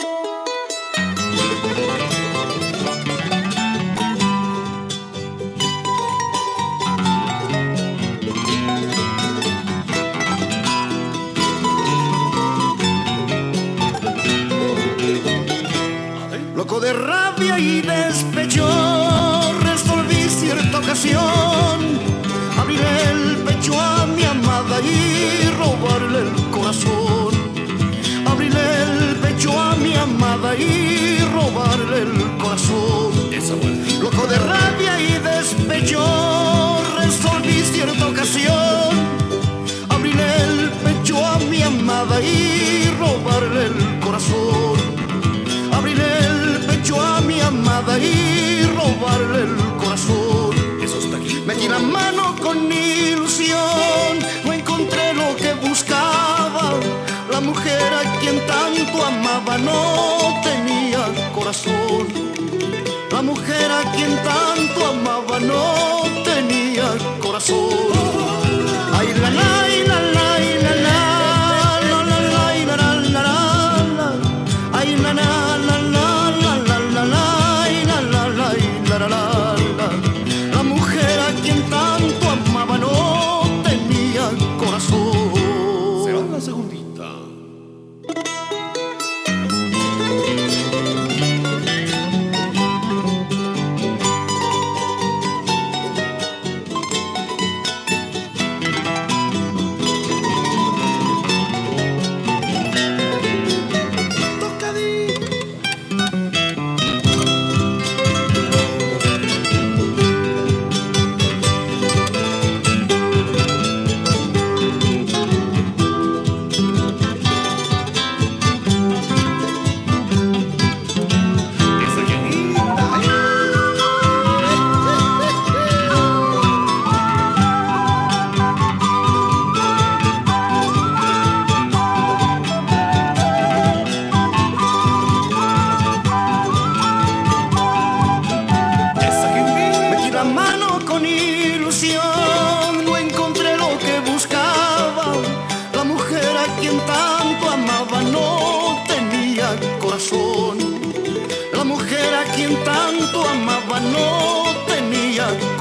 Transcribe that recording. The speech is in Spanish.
Loco de rabia y despecho, resolví cierta ocasión abrirle el pecho a mi amada y robarle el corazón. Abrirle el pecho a mi amada y robarle el corazón. Loco de rabia y despecho, resolví cierta ocasión abrirle el pecho a mi amada y robarle el corazón. Abrirle el pecho a mi amada y robarle el corazón. Metí la mano con ilusión, no encontré lo que buscaba. La mujer a quien tanto amaba no tenía corazón. La mujer a quien tanto amaba no tenía corazón. Ay, la la la la la la la la la la la la. Ay, la la la la la la la la la la la la. La mujer a quien tanto amaba no tenía corazón. Se va una segundita. No encontré lo que buscaba. La mujer a quien tanto amaba no tenía corazón. La mujer a quien tanto amaba no tenía